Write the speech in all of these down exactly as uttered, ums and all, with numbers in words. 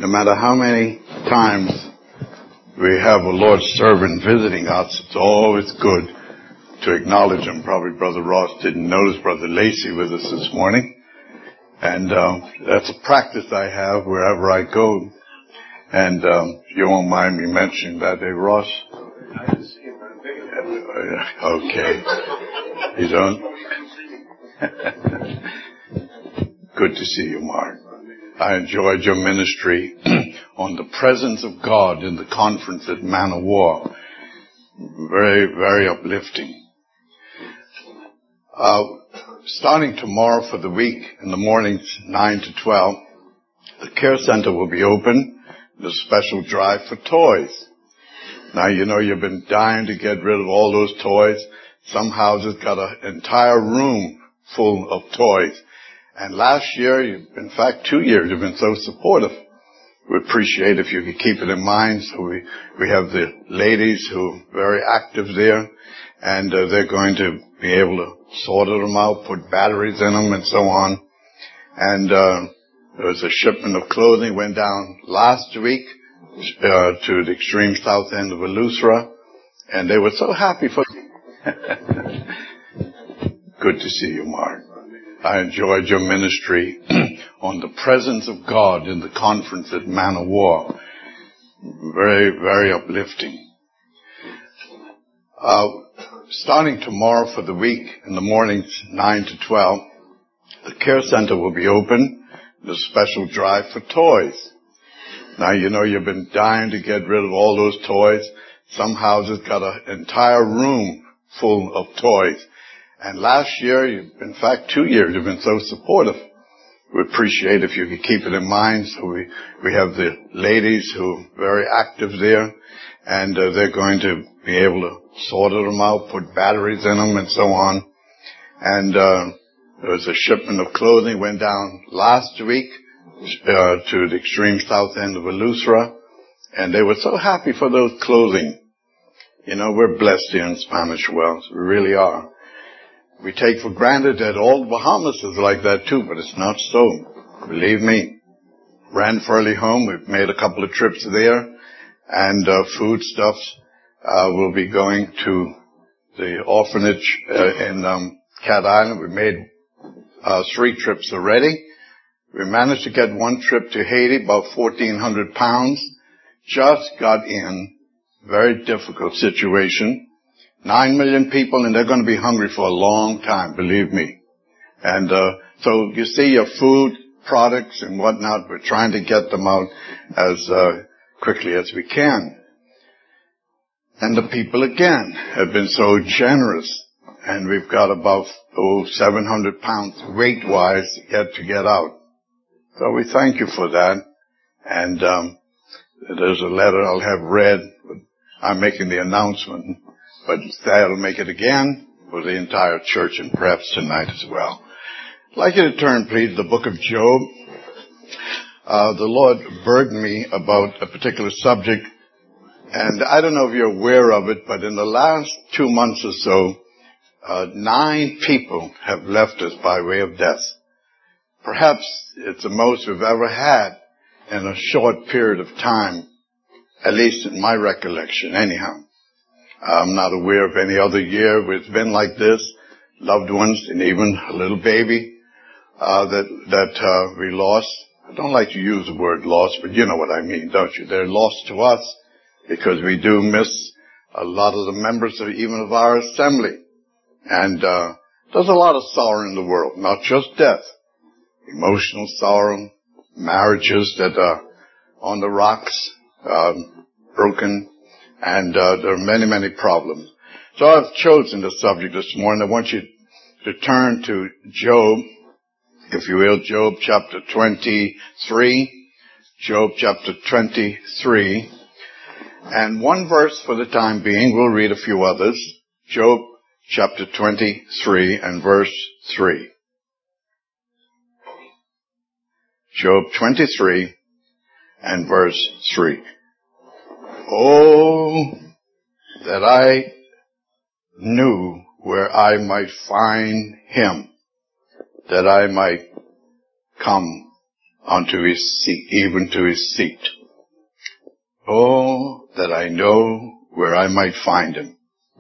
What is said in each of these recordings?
No matter how many times we have a Lord's servant visiting us, it's always good to acknowledge him. Probably Brother Ross didn't notice Brother Lacey with us this morning. And um, that's a practice I have wherever I go. And um, you won't mind me mentioning that, eh, Ross? Okay. You don't? Good to see you, Mark. I enjoyed your ministry on the presence of God in the conference at Man of War. Very, very uplifting. Uh, starting tomorrow for the week in the mornings, nine to twelve, the care center will be open. There's a special drive for toys. Now, you know, you've been dying to get rid of all those toys. Some houses got an entire room full of toys. And last year, in fact, two years, you've been so supportive. We appreciate if you could keep it in mind. So we, we have the ladies who are very active there, and uh, they're going to be able to sort them out, put batteries in them, and so on. And uh, there was a shipment of clothing went down last week uh, to the extreme south end of Eleuthera, and they were so happy for. Good to see you, Mark. I enjoyed your ministry on the presence of God in the conference at Man of War. Very, very uplifting. Uh, starting tomorrow for the week in the mornings, nine to twelve, the care center will be open. There's a special drive for toys. Now, you know, you've been dying to get rid of all those toys. Some houses got an entire room full of toys. And last year, in fact, two years, you've been so supportive. We appreciate if you could keep it in mind. So we, we have the ladies who are very active there, and uh, they're going to be able to sort them out, put batteries in them, and so on. And uh, there was a shipment of clothing went down last week uh, to the extreme south end of Eleuthera, and they were so happy for those clothing. You know, we're blessed here in Spanish Wells. We really are. We take for granted that all the Bahamas is like that too, but it's not so. Believe me. Ranfurly Home, we've made a couple of trips there, and uh, foodstuffs uh, will be going to the orphanage uh, in um, Cat Island. We made uh, three trips already. We managed to get one trip to Haiti, about fourteen hundred pounds. Just got in. Very difficult situation. Nine million people, and they're going to be hungry for a long time, believe me. And uh so you see your food products and whatnot, we're trying to get them out as uh quickly as we can. And the people, again, have been so generous. And we've got about, oh, seven hundred pounds weight-wise yet to get out. So we thank you for that. And um there's a letter I'll have read. I'm making the announcement. But that'll make it again for the entire church and perhaps tonight as well. I'd like you to turn, please, to the book of Job. Uh, the Lord burdened me about a particular subject, and I don't know if you're aware of it, but in the last two months or so, uh, nine people have left us by way of death. Perhaps it's the most we've ever had in a short period of time, at least in my recollection, anyhow. I'm not aware of any other year where it's been like this. Loved ones, and even a little baby uh, that that uh, we lost. I don't like to use the word lost, but you know what I mean, don't you? They're lost to us because we do miss a lot of the members of even of our assembly. And uh, there's a lot of sorrow in the world, not just death. Emotional sorrow, marriages that are on the rocks, um, broken. And uh, there are many, many problems. So I've chosen the subject this morning. I want you to turn to Job, if you will, Job chapter twenty-three. Job chapter twenty-three. And one verse for the time being. We'll read a few others. Job chapter twenty-three and verse three. Job twenty-three and verse three. Oh, that I knew where I might find him, that I might come unto his seat, even to his seat. Oh, that I know where I might find him.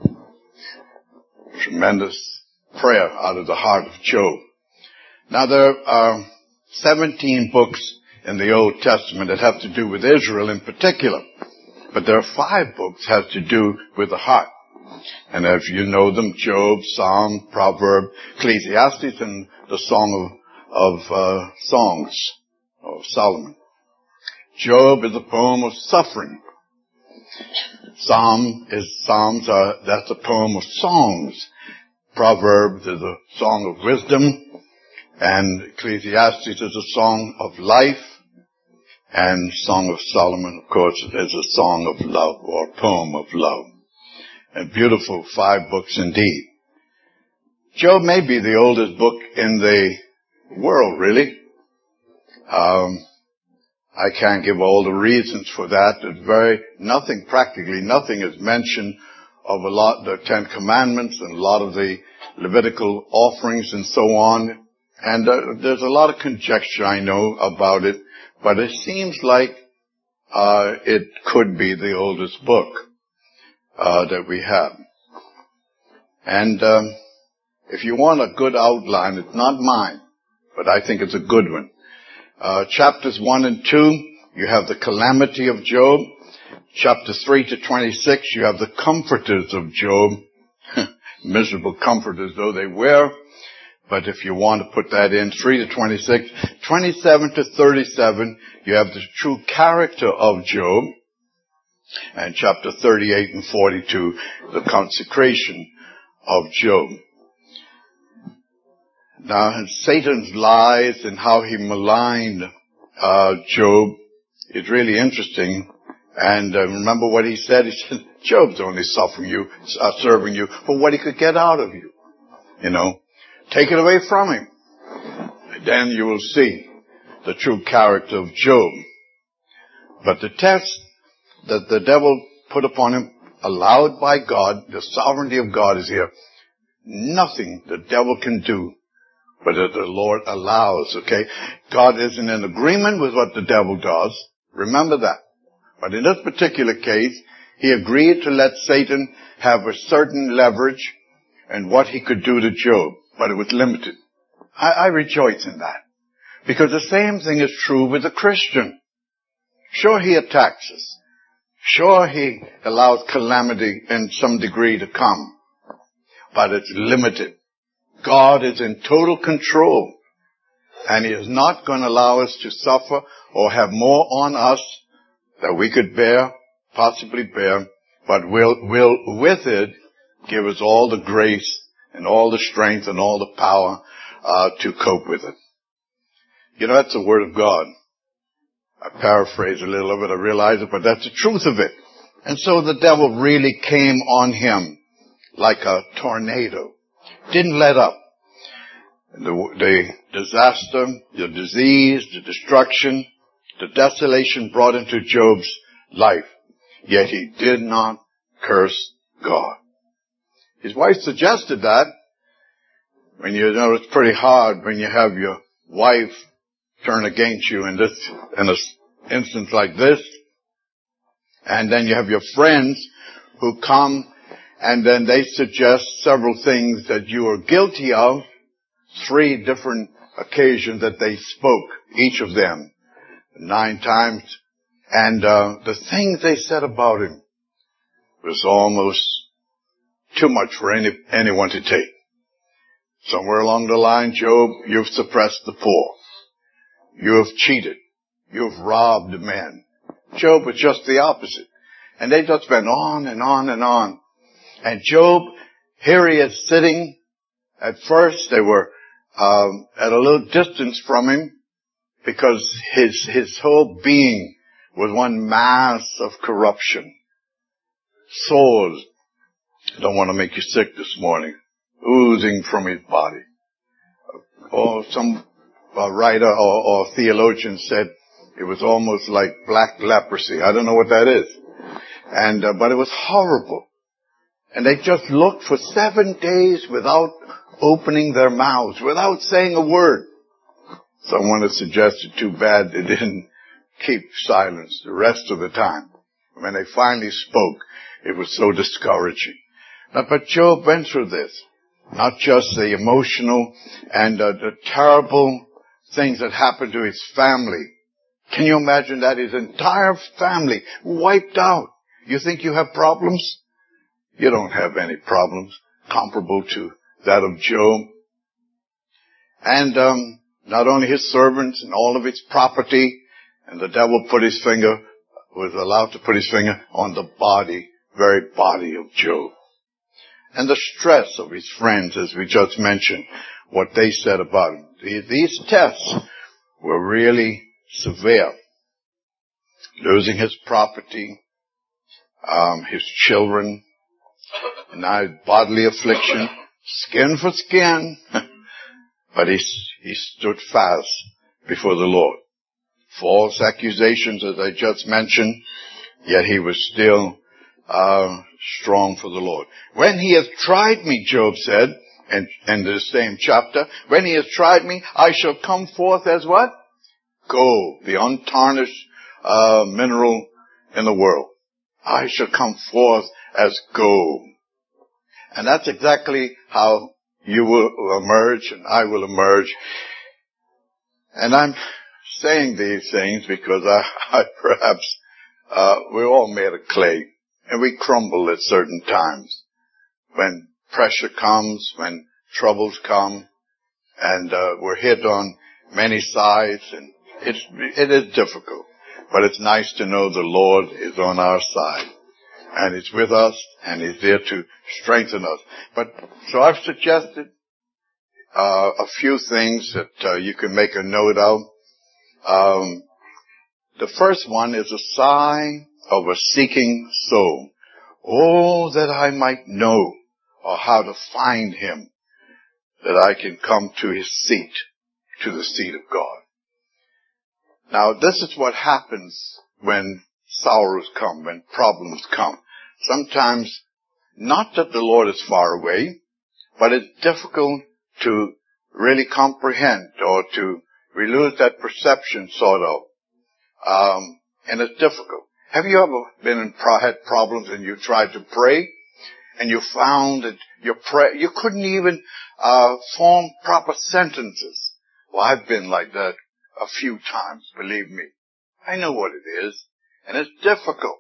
Tremendous prayer out of the heart of Job. Now there are seventeen books in the Old Testament that have to do with Israel in particular. But there are five books that have to do with the heart. And if you know them, Job, Psalm, Proverb, Ecclesiastes, and the Song of, of uh, Songs of Solomon. Job is a poem of suffering. Psalm is Psalms are that's a poem of songs. Proverbs is a song of wisdom, and Ecclesiastes is a song of life, and Song of Solomon, of course, is a song of love or poem of love. And beautiful five books indeed. Job may be the oldest book in the world, really. Um, I can't give all the reasons for that. There's very, nothing, practically nothing is mentioned of a lot, the Ten Commandments and a lot of the Levitical offerings and so on. And uh, there's a lot of conjecture, I know, about it, but it seems like uh, it could be the oldest book uh, that we have. And um, if you want a good outline, it's not mine, but I think it's a good one. Uh, chapters one and two, you have the calamity of Job. Chapter three to twenty-six, you have the comforters of Job. Miserable comforters though they were. But if you want to put that in, three to twenty-six, twenty-seven to thirty-seven, you have the true character of Job. And chapter thirty-eight and forty-two, the consecration of Job. Now, Satan's lies and how he maligned uh, Job is really interesting. And uh, remember what he said? He said, Job's only suffering you, uh, serving you for what he could get out of you. You know, take it away from him. And then you will see the true character of Job. But the test that the devil put upon him, allowed by God, the sovereignty of God is here. Nothing the devil can do but that the Lord allows, okay? God isn't in agreement with what the devil does. Remember that. But in this particular case, he agreed to let Satan have a certain leverage and what he could do to Job, but it was limited. I, I rejoice in that. Because the same thing is true with the Christian. Sure, he attacks us. Sure, he allows calamity in some degree to come. But it's limited. God is in total control. And he is not going to allow us to suffer or have more on us that we could bear, possibly bear, but will, will with it give us all the grace and all the strength and all the power uh, to cope with it. You know, that's the Word of God. I paraphrase a little of it, I realize it, but that's the truth of it. And so the devil really came on him like a tornado. Didn't let up. The, the disaster, the disease, the destruction, the desolation brought into Job's life. Yet he did not curse God. His wife suggested that. When you know it's pretty hard when you have your wife turn against you in this, in an instance like this. And then you have your friends who come and then they suggest several things that you are guilty of. Three different occasions that they spoke, each of them, nine times. And uh, the things they said about him was almost too much for any anyone to take. Somewhere along the line, Job, you've suppressed the poor. You have cheated. You have robbed men. Job was just the opposite. And they just went on and on and on. And Job, here he is sitting. At first, they were um, at a little distance from him because his his whole being was one mass of corruption. Sores. I don't want to make you sick this morning. Oozing from his body. Or some uh, writer or, or theologian said it was almost like black leprosy. I don't know what that is. And uh, but it was horrible. And they just looked for seven days without opening their mouths, without saying a word. Someone has suggested too bad they didn't keep silence the rest of the time. When they finally spoke, it was so discouraging. Now, but Job went through this. Not just the emotional and uh, the terrible things that happened to his family. Can you imagine that? His entire family wiped out. You think you have problems? You don't have any problems comparable to that of Job. And um, not only his servants and all of his property, and the devil put his finger, was allowed to put his finger on the body, very body of Job. And the stress of his friends, as we just mentioned, what they said about him. These tests were really severe. Losing his property, um, his children, now bodily affliction, skin for skin. But he, he stood fast before the Lord. False accusations, as I just mentioned, yet he was still uh, strong for the Lord. When he has tried me, Job said, in, in the same chapter, when he has tried me, I shall come forth as what? Gold, the untarnished uh, mineral in the world. I shall come forth as gold. And that's exactly how you will emerge and I will emerge. And I'm saying these things because I, I perhaps, uh, we're all made of clay and we crumble at certain times. When pressure comes, when troubles come, and uh, we're hit on many sides, and it's, it is difficult. But it's nice to know the Lord is on our side. And He's with us, and He's there to strengthen us. But, so I've suggested uh, a few things that uh, you can make a note of. Um, the first one is a sigh of a seeking soul. Oh, that I might know or how to find Him, that I can come to His seat, to the seat of God. Now, this is what happens when sorrows come, when problems come. Sometimes, not that the Lord is far away, but it's difficult to really comprehend or to we lose that perception, sort of. Um, and it's difficult. Have you ever been in pro- had problems and you tried to pray and you found that your prayer, you couldn't even uh, form proper sentences? Well, I've been like that a few times, believe me. I know what it is, and it's difficult.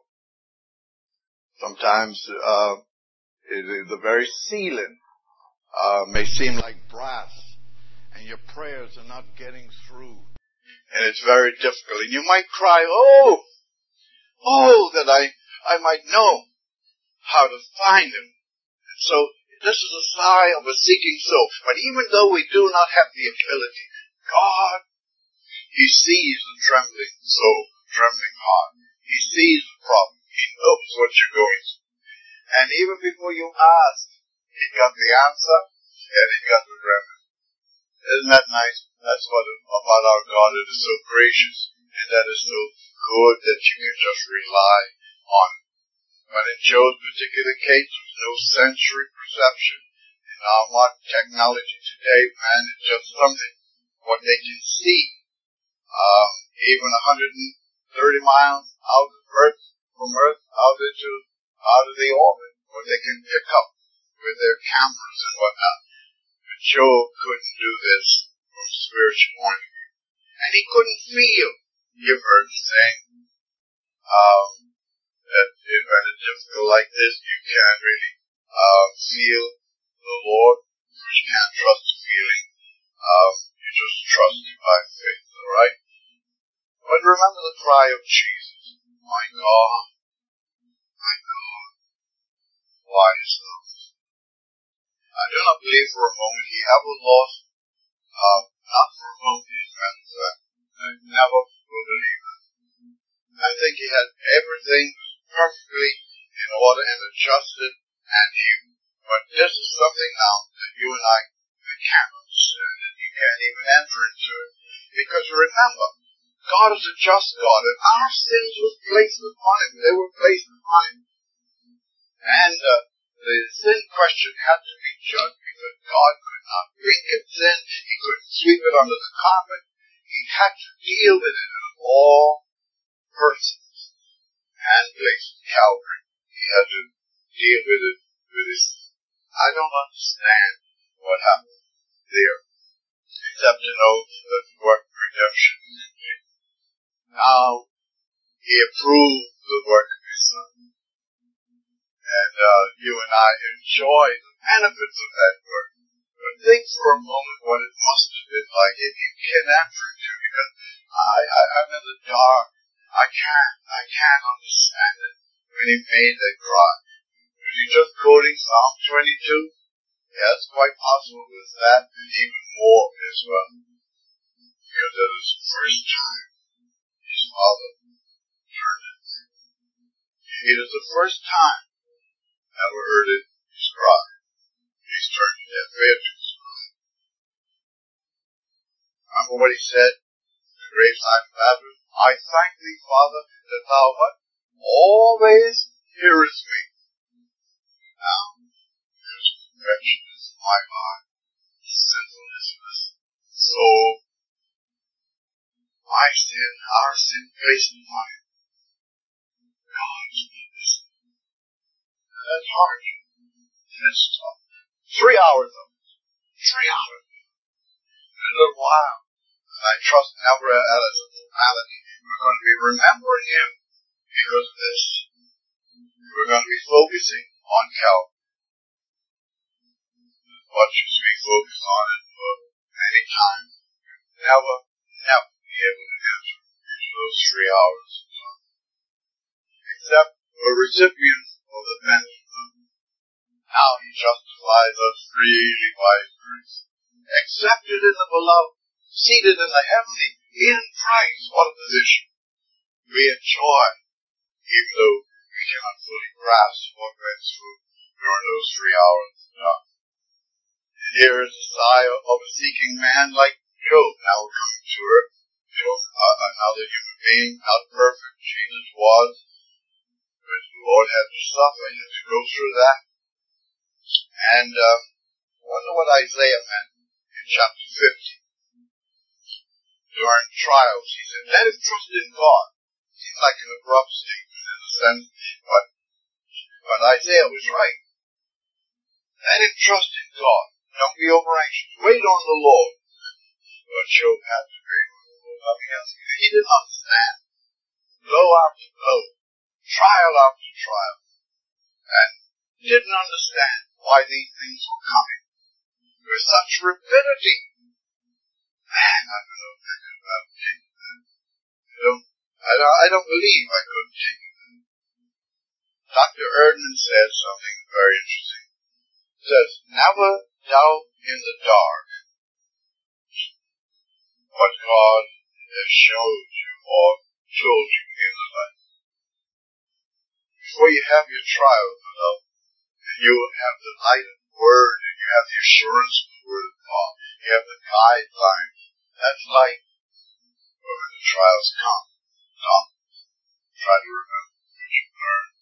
Sometimes uh, it, the very ceiling uh, may seem like brass, and your prayers are not getting through, and it's very difficult. And you might cry, oh, oh, that I, I might know how to find Him. And so this is a sigh of a seeking soul. But even though we do not have the ability, God, He sees the trembling soul, trembling heart. He sees the problem. He knows what you're going through. And even before you ask, He got the answer and He got the remedy. Isn't that nice? That's what about our God. It is so gracious and that is so good that you can just rely on Him. But in Job's particular case, there was no sensory perception. In our modern technology today, man, it's just something, what they can see. Um, even one hundred thirty miles out of Earth, from Earth, out into, out of the orbit, what they can pick up with their cameras and whatnot. But Job couldn't do this from a spiritual point of view. And he couldn't feel. You've heard the saying, um, that if at a difficult like this, you can't really, uh, feel the Lord, because you can't trust the feeling. Um, you just trust Him by faith, alright? But remember the cry of Jesus, my God, my God, why so? I do not believe for a moment He ever lost, uh, not for a moment, as a matter of fact. I never will believe that. I think He had everything perfectly in order and adjusted, and He, but this is something now that you and I, I can't understand, and you can't even enter into it. Because remember, God is a just God, and our sins were placed upon Him. They were placed upon Him. And uh, the sin question had to be judged because God could not bring it sin. He couldn't sweep it under the carpet. had to deal with it in all persons and places. Calvary, he had to deal with it with his, I don't understand what happened there, except to know that the work of redemption is complete. Now, he approved the work of his Son. And uh, you and I enjoy the benefits of that work. But think for a moment what it must have been like if you can enter into, because I, I, I'm in the dark. I can't, I can't understand it when he made that cry. Was he just quoting Psalm twenty-two? Yes, quite possible it was that, and even more as well. Because it was the first time his father heard it. It is the first time ever heard it, his cry. He's turned a deaf ear to his cry. Remember what he said at the graveside of Lazarus? I thank thee, Father, that thou what? Always hearest me. Now, there's wretchedness in my heart, sinfulness in this soul, my sin, our sin, placed in mine. God's not listening. That's hard. That's tough. Three hours of it. Three hours. In a little while, and I trust never as a formality, we're going to be remembering him because of this. We're going to be focusing on Calvary. As much as we focus on it for many times, we'll never, never be able to enter into those three hours of time. Except for recipients of the benefit. Now he justifies us freely by his grace. Accepted in the beloved, seated in the heavenly, in Christ. What a position we enjoy, even though we cannot fully grasp what went through during those three hours of time. And here is a sigh of a seeking man like Job, now coming to earth. Job, uh, another human being, not perfect, Jesus was, but the Lord had to suffer, he had to go through that. And um, I wonder what Isaiah meant in chapter fifty. During trials, he said, let him trust in God. Seems like an abrupt statement in a sense, but, but Isaiah was right. Let him trust in God. Don't be over anxious. Wait on the Lord. But Job had to wait on the Lord. Nothing else. He didn't understand. Blow after blow. Trial after trial. And didn't understand why these things were coming with such rapidity. Man, I don't know if I could have taken that. I don't, I don't, I don't believe I could have taken that. Doctor Erdman says something very interesting. He says, never doubt in the dark what God has showed you or told you in the light. Before you have your trial, beloved, and you have the light of the Word, and you have the assurance of the Word of God, you have the guidelines, that's light. But when the trials come, come, try to remember what you learned.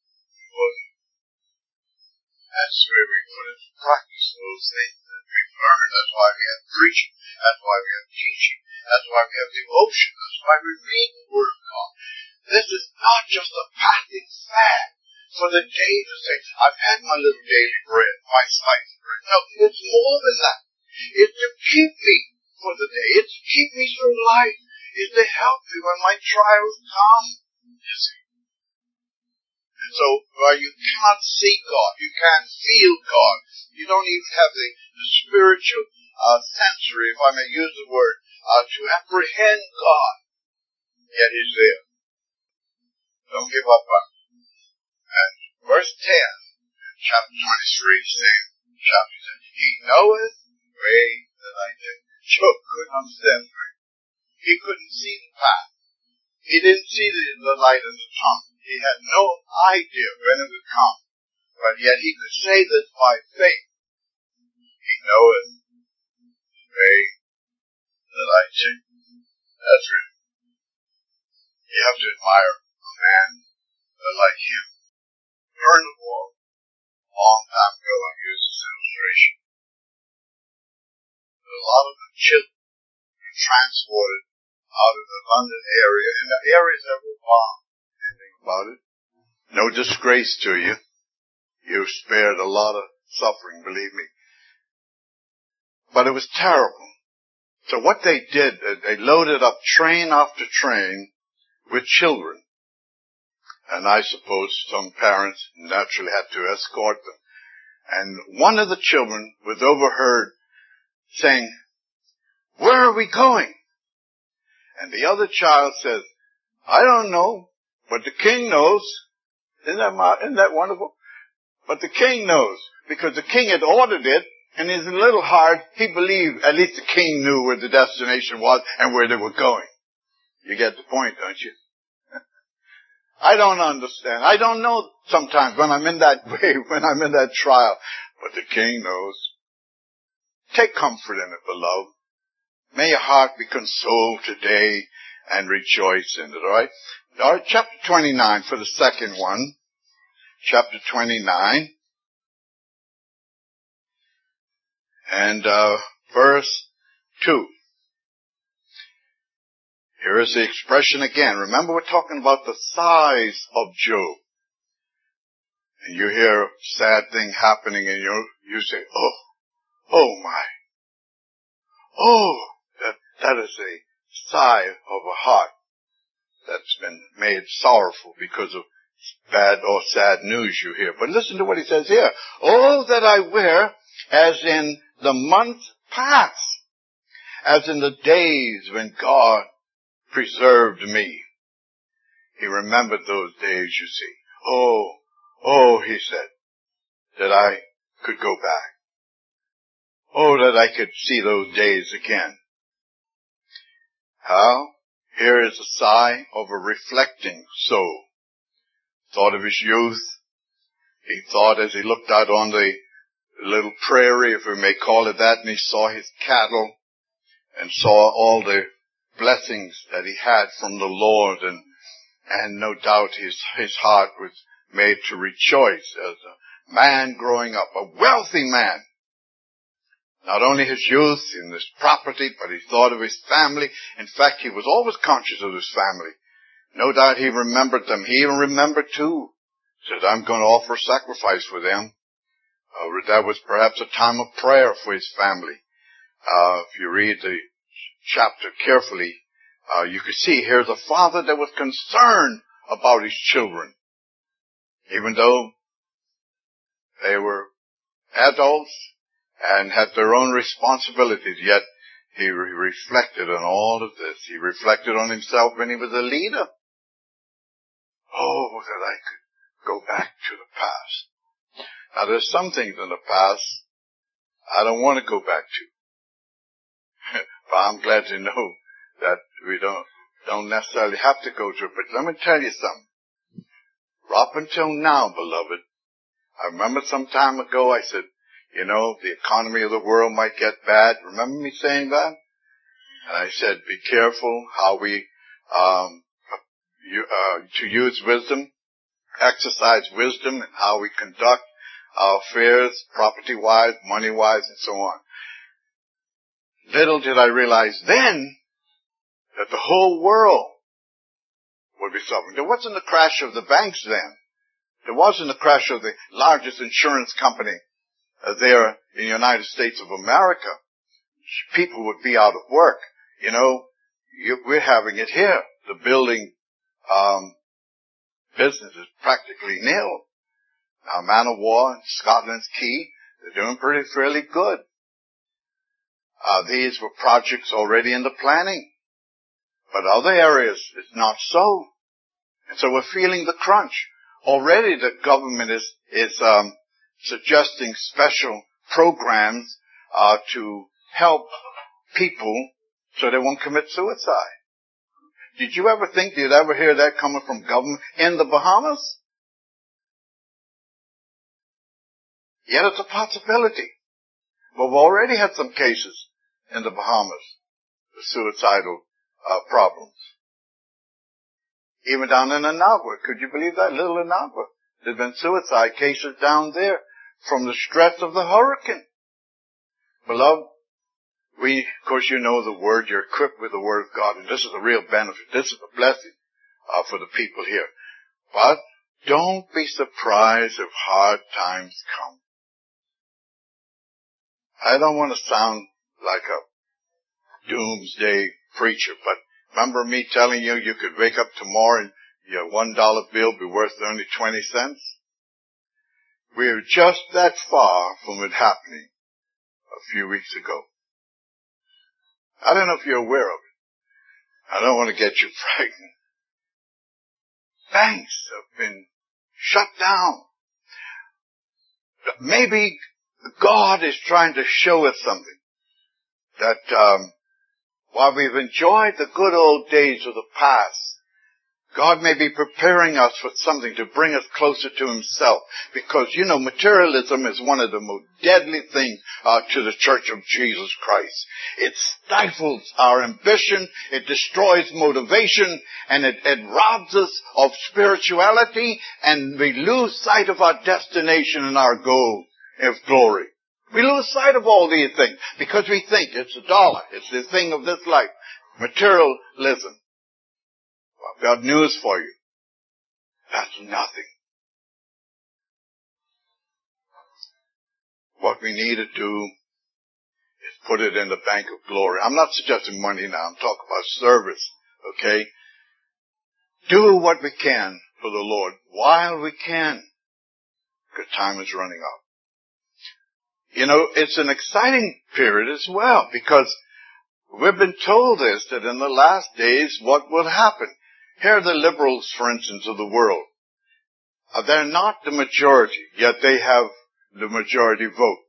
That's where we put into practice those things that we've learned. That's why we have preaching. That's why we have teaching. That's why we have devotion. That's why we read the Word of God. This is not just a passing fad for the day to say, I've had my little daily bread, my slice of bread. No, it's more than that. It's to keep me for the day. It's to keep me through life. It's to help me when my trials come. You see. And so, while you cannot see God, you can't feel God, you don't even have the, the spiritual uh, sensory, if I may use the word, uh, to apprehend God, yet He's there. Don't give up on Him. And verse ten, chapter twenty-three, same chapter ten, He knoweth the way that I take. Job couldn't understand the way. He couldn't see the path. He didn't see the, the light of the tunnel. He had no idea when it would come. But yet he could say this by faith. He knoweth the way that I take. That's really. You have to admire a man like him. Learn the war. A long time ago I used this illustration. A lot of the children were transported out of the London area, and the areas that were bombed. Anything about it? No disgrace to you. You spared a lot of suffering, believe me. But it was terrible. So what they did, they loaded up train after train with children. And I suppose some parents naturally had to escort them. And one of the children was overheard saying, "Where are we going?" And the other child says, "I don't know, but the king knows." Isn't that, isn't that wonderful? But the king knows, because the king had ordered it, and in his little heart, he believed at least the king knew where the destination was and where they were going. You get the point, don't you? I don't understand. I don't know sometimes when I'm in that way, when I'm in that trial. But the king knows. Take comfort in it, beloved. May your heart be consoled today and rejoice in it, all right? All right, chapter twenty-nine for the second one. Chapter twenty-nine. And uh verse two. Here is the expression again. Remember, we're talking about the size of Job. And you hear a sad thing happening and you you say, "Oh, oh my. Oh, that, that is a sigh of a heart that's been made sorrowful because of bad or sad news you hear." But listen to what he says here. "Oh, that I were as in the months past, as in the days when God preserved me." He remembered those days, you see. Oh, oh, he said, that I could go back. Oh, that I could see those days again. How? Here is a sigh of a reflecting soul. Thought of his youth. He thought as he looked out on the little prairie, if we may call it that, and he saw his cattle and saw all the blessings that he had from the Lord, and and no doubt his his heart was made to rejoice as a man growing up, a wealthy man. Not only his youth and his property, but he thought of his family. In fact, he was always conscious of his family. No doubt he remembered them. He even remembered too. Said, "I'm going to offer sacrifice for them." Uh, that was perhaps a time of prayer for his family. Uh, if you read the chapter carefully, uh, you can see here's a father that was concerned about his children. Even though they were adults and had their own responsibilities, yet he re- reflected on all of this. He reflected on himself when he was a leader. Oh, that I could go back to the past. Now, there's some things in the past I don't want to go back to. But I'm glad to know that we don't don't necessarily have to go to it. But let me tell you something. Up until now, beloved, I remember some time ago I said, you know, the economy of the world might get bad. Remember me saying that? And I said, be careful how we, um, you, uh, to use wisdom, exercise wisdom in how we conduct our affairs, property-wise, money-wise, and so on. Little did I realize then that the whole world would be suffering. There wasn't the crash of the banks then. There wasn't the crash of the largest insurance company uh, there in the United States of America. People would be out of work. You know, you, we're having it here. The building um, business is practically nil. Now, Man of War and Scotland's Key, they're doing pretty fairly good. Uh, these were projects already in the planning. But other areas, it's not so. And so we're feeling the crunch. Already the government is, is, um, suggesting special programs, uh, to help people so they won't commit suicide. Did you ever think you'd ever hear that coming from government in the Bahamas? Yet it's a possibility. But we've already had some cases in the Bahamas, the suicidal uh, problems. Even down in Anagua, could you believe that? Little Anagua. There's been suicide cases down there from the stress of the hurricane. Beloved, We, of course, you know the Word. You're equipped with the Word of God, and this is a real benefit. This is a blessing uh, for the people here. But don't be surprised if hard times come. I don't want to sound like a doomsday preacher, but remember me telling you you could wake up tomorrow and your one dollar bill be worth only twenty cents? We're just that far from it happening a few weeks ago. I don't know if you're aware of it. I don't want to get you frightened. Banks have been shut down. Maybe God is trying to show us something. That um, while we've enjoyed the good old days of the past, God may be preparing us for something to bring us closer to Himself. Because, you know, materialism is one of the most deadly things uh, to the Church of Jesus Christ. It stifles our ambition, it destroys motivation, and it, it robs us of spirituality, and we lose sight of our destination and our goal of glory. We lose sight of all these things because we think it's a dollar, it's the thing of this life. Materialism. I've got news for you. That's nothing. What we need to do is put it in the bank of glory. I'm not suggesting money now. I'm talking about service, okay? Do what we can for the Lord while we can, because time is running out. You know, it's an exciting period as well, because we've been told this, that in the last days, what will happen? Here are the liberals, for instance, of the world. Uh, they're not the majority, yet they have the majority vote.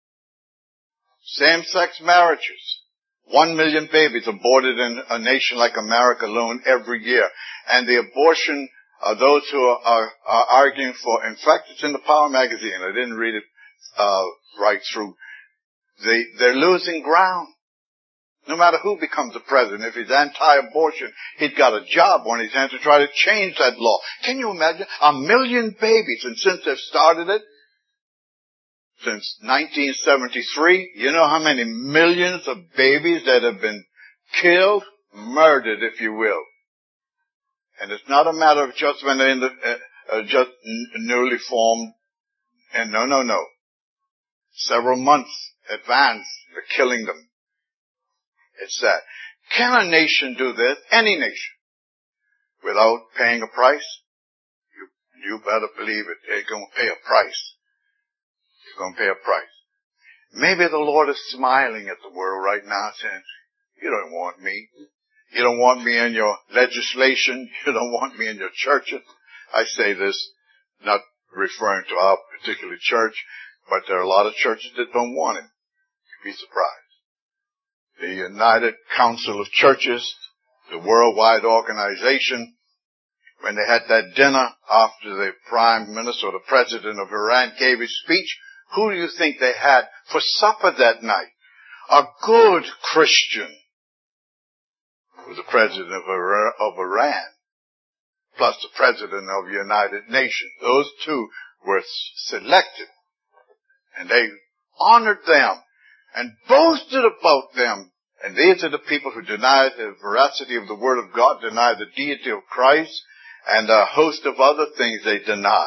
Same-sex marriages. One million babies aborted in a nation like America alone every year. And the abortion, uh, those who are, are, are arguing for, in fact, it's in the Power magazine. I didn't read it uh, right through. They, they're losing ground. No matter who becomes the president, if he's anti-abortion, he's got a job on his hands to try to change that law. Can you imagine? A million babies, and since they've started it, since nineteen seventy-three, you know how many millions of babies that have been killed, murdered, if you will. And it's not a matter of just when they're in the, uh, uh, just n- newly formed, and no, no, no. Several months advance, they're killing them. It's sad. Can a nation do this? Any nation. Without paying a price? You, you better believe it. They're going to pay a price. They're going to pay a price. Maybe the Lord is smiling at the world right now saying, you don't want me. You don't want me in your legislation. You don't want me in your churches. I say this not referring to our particular church, but there are a lot of churches that don't want him. You'd be surprised. The United Council of Churches, the worldwide organization, when they had that dinner after the prime minister or the president of Iran gave his speech, who do you think they had for supper that night? A good Christian was the president of Iran, plus the president of the United Nations. Those two were selected, and they honored them and boasted about them. And these are the people who deny the veracity of the Word of God, deny the deity of Christ, and a host of other things they deny.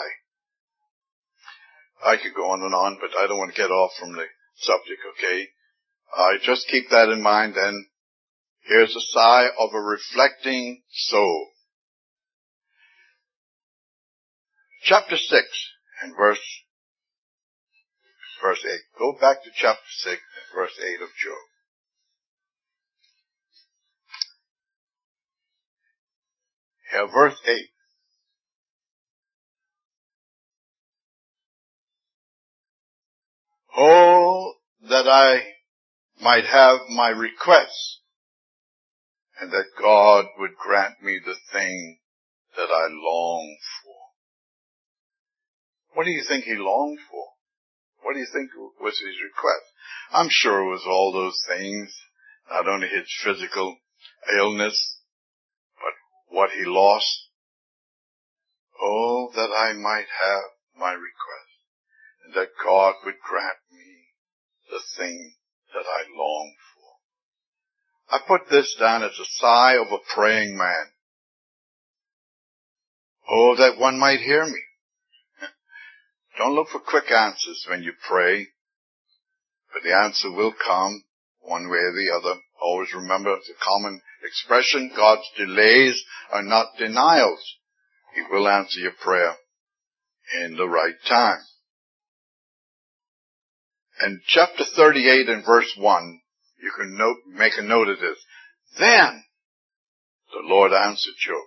I could go on and on, but I don't want to get off from the subject, okay? I uh, just keep that in mind, and here's a sigh of a reflecting soul. Chapter six and verse, verse eight. Go back to chapter six and verse eight of Job. Here, verse eight. Oh, that I might have my requests, and that God would grant me the thing that I long for. What do you think he longed for? What do you think was his request? I'm sure it was all those things, not only his physical illness, but what he lost. Oh, that I might have my request, and that God would grant me the thing that I long for. I put this down as a sigh of a praying man. Oh, that one might hear me. Don't look for quick answers when you pray, but the answer will come one way or the other. Always remember the common expression, God's delays are not denials. He will answer your prayer in the right time. And chapter thirty-eight and verse one, you can note, make a note of this. Then the Lord answered Job.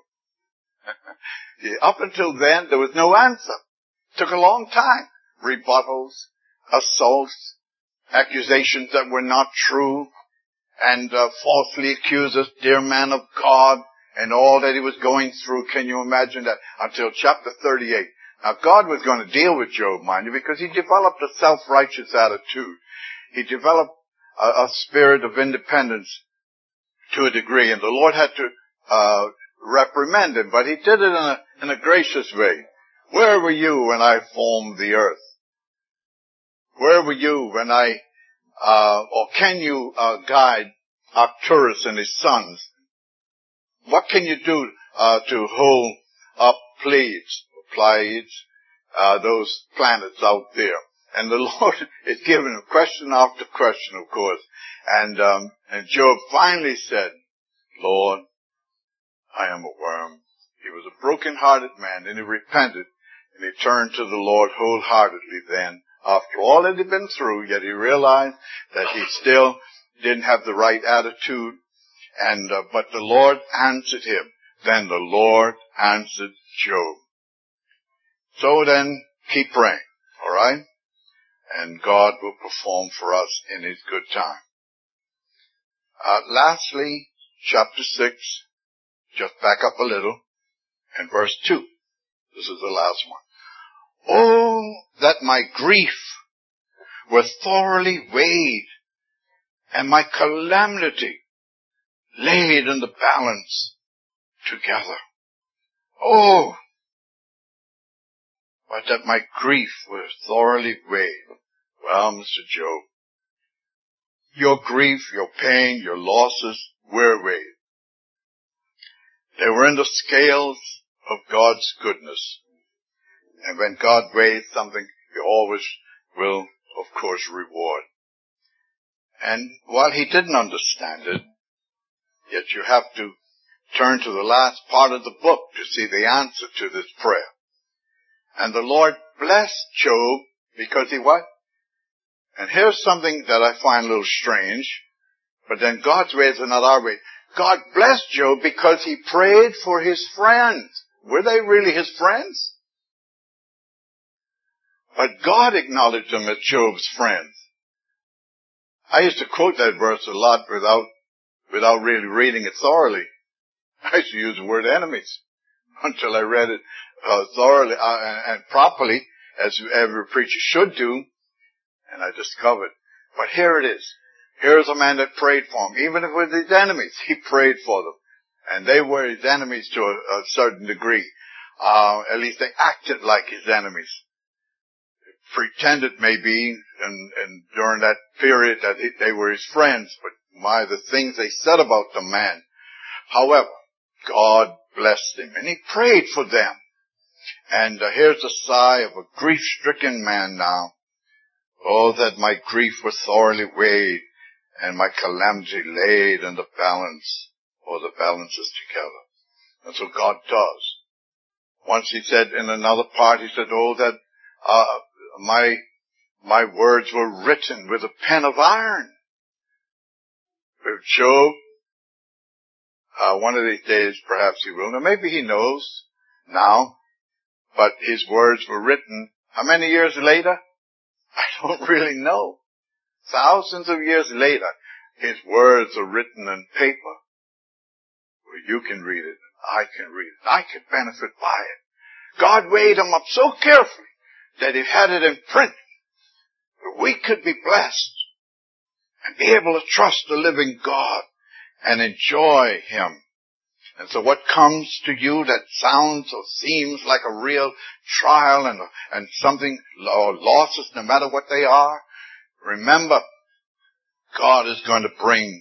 Up until then, there was no answer. It took a long time. Rebuttals, assaults, accusations that were not true, and uh, falsely accused us, dear man of God, and all that he was going through. Can you imagine that? Until chapter thirty-eight. Now, God was going to deal with Job, mind you, because he developed a self-righteous attitude. He developed a, a spirit of independence to a degree, and the Lord had to uh reprimand him, but he did it in a, in a gracious way. Where were you when I formed the earth? Where were you when I, uh, or can you uh, guide Arcturus and his sons? What can you do uh, to hold up Pleiades, Pleiades, uh, those planets out there? And the Lord is giving him question after question, of course. And, um, and Job finally said, Lord, I am a worm. He was a broken-hearted man, and he repented, and he turned to the Lord wholeheartedly then. After all that he'd been through, yet he realized that he still didn't have the right attitude, and uh, but the Lord answered him. Then the Lord answered Job. So then, keep praying, all right? And God will perform for us in his good time. Uh, lastly, chapter six. Just back up a little, and verse two. This is the last one. Oh, that my grief were thoroughly weighed, and my calamity laid in the balance together. Oh, but that my grief were thoroughly weighed. Well, Mister Job, your grief, your pain, your losses were weighed. They were in the scales of God's goodness. And when God weighs something, he always will, of course, reward. And while he didn't understand it, yet you have to turn to the last part of the book to see the answer to this prayer. And the Lord blessed Job because he what? And here's something that I find a little strange, but then God's ways are not our ways. God blessed Job because he prayed for his friends. Were they really his friends? But God acknowledged them as Job's friends. I used to quote that verse a lot without, without really reading it thoroughly. I used to use the word enemies until I read it uh, thoroughly uh, and properly, as every preacher should do, and I discovered. But here it is. Here's a man that prayed for him. Even if it was his enemies, he prayed for them. And they were his enemies to a, a certain degree. Uh, at least they acted like his enemies. Pretended maybe, and, and during that period that he, they were his friends, but my, the things they said about the man. However, God blessed him, and he prayed for them. And uh, here's a sigh of a grief-stricken man now. Oh, that my grief was thoroughly weighed, and my calamity laid in the balance, or the balances together. That's what God does. Once he said in another part, he said, oh, that uh, my my words were written with a pen of iron. With Job, uh, one of these days perhaps he will. Now maybe he knows now, but his words were written how many years later? I don't really know. Thousands of years later, his words are written in paper where you can read it, I can read it, I can benefit by it. God weighed them up so carefully that he had it in print where we could be blessed and be able to trust the living God and enjoy him. And so what comes to you that sounds or seems like a real trial and, and something, or losses, no matter what they are, remember, God is going to bring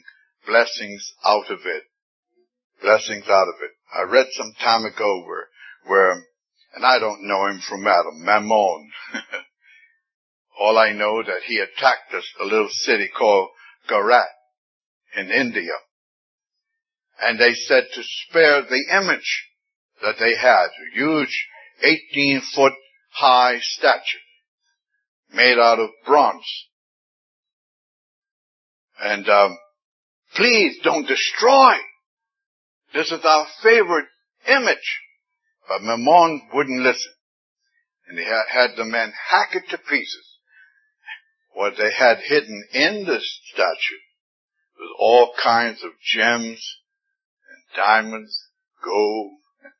blessings out of it. Blessings out of it. I read some time ago where, where, and I don't know him from Adam, Mammon. All I know that he attacked us, a little city called Garat in India. And they said to spare the image that they had, a huge eighteen foot high statue made out of bronze. And um, please don't destroy. This is our favorite image. But Mammon wouldn't listen. And he had, had the men hack it to pieces. What they had hidden in this statue was all kinds of gems and diamonds, gold.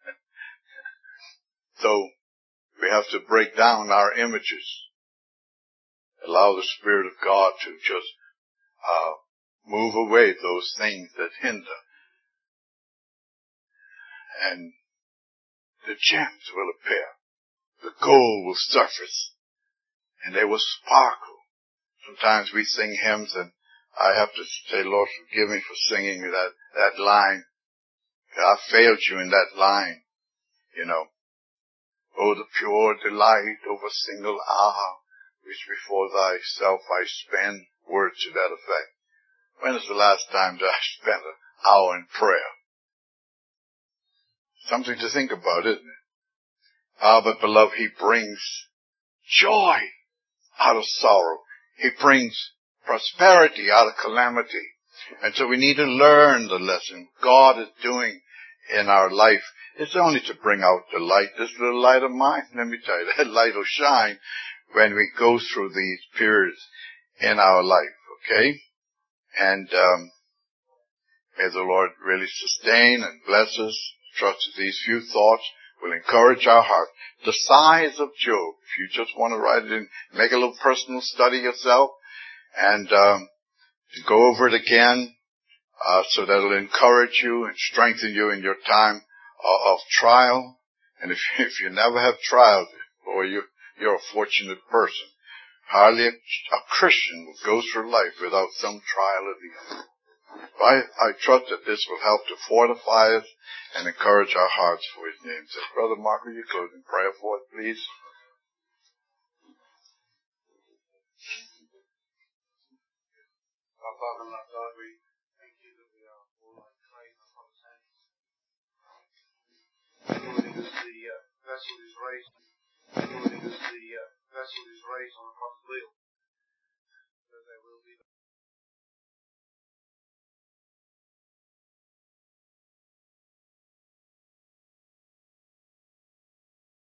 So we have to break down our images. Allow the Spirit of God to just uh, move away those things that hinder. And the gems will appear. The gold will surface. And they will sparkle. Sometimes we sing hymns and I have to say, Lord, forgive me for singing that, that line. I failed you in that line, you know. Oh, the pure delight of a single hour, which before thyself I spend, words to that effect. When is the last time that I spent an hour in prayer? Something to think about, isn't it? Ah, but beloved, he brings joy out of sorrow. He brings prosperity out of calamity. And so we need to learn the lesson God is doing in our life. It's only to bring out the light. This little light of mine, let me tell you, that light will shine when we go through these periods in our life, okay? And um, may the Lord really sustain and bless us. Trust that these few thoughts will encourage our heart. The size of Job, if you just want to write it in, make a little personal study yourself, and um, go over it again, uh, so that it'll encourage you and strengthen you in your time of, of trial. And if, if you never have trials, boy, you, you're a fortunate person. Hardly a, a Christian will go through life without some trial at the end. I, I trust that this will help to fortify us and encourage our hearts for his name's sake. Brother Mark, will you close in prayer for it, please? Our Father and our God, we thank you that we are all like clay in the Father's hands. Lord, it is the uh, vessel is raised. Lord, it is the uh, vessel is raised on a hot wheel.